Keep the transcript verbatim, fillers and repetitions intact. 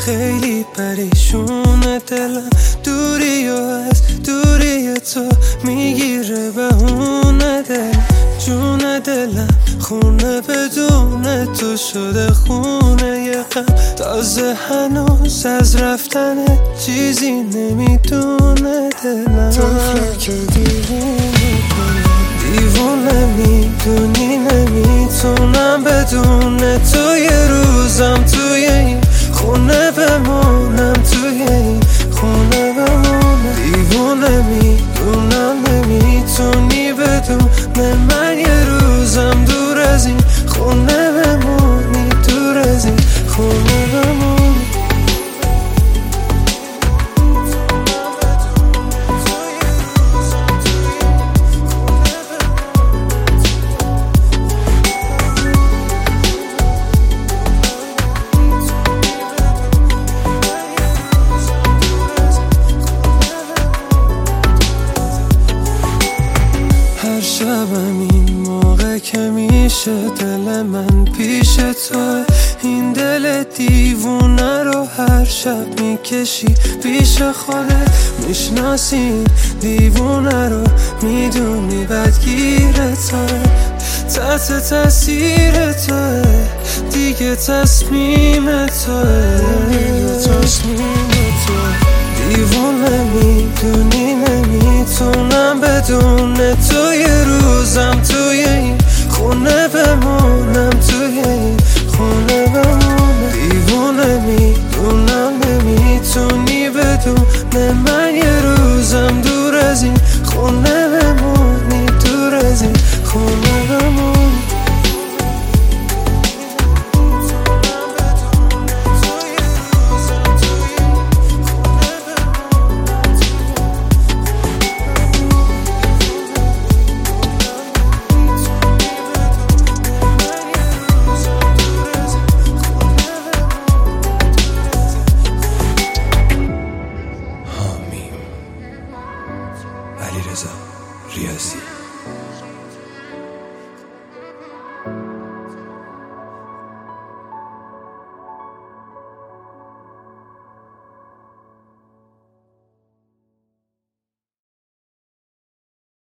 خیلی پریشونه دلم، دوری و از دوری تو میگیره بهونه دلم، جون دلم خونه بدون تو شده خونه یه غم، تازه هنوز از رفتن چیزی نمیدونه دلم. تو فلک دیوونه دیوونه میدونی نمیتونم بدون تو یه روزم توی این خونه بمونم، توی این خونه بمونم. دیوونه میدونم نمیتونی بدون من یه روزم دور از این خونه بمونی، دور از این خونه بمونی. هر شبم این موقع که میشه دل من پیش تو، این دل دیوونه رو هر شب میکشی پیش خودت، میشناسی دیوونه رو میدونی بدگیر توه، تحت تاثیر توه دیگه تصمیم توه.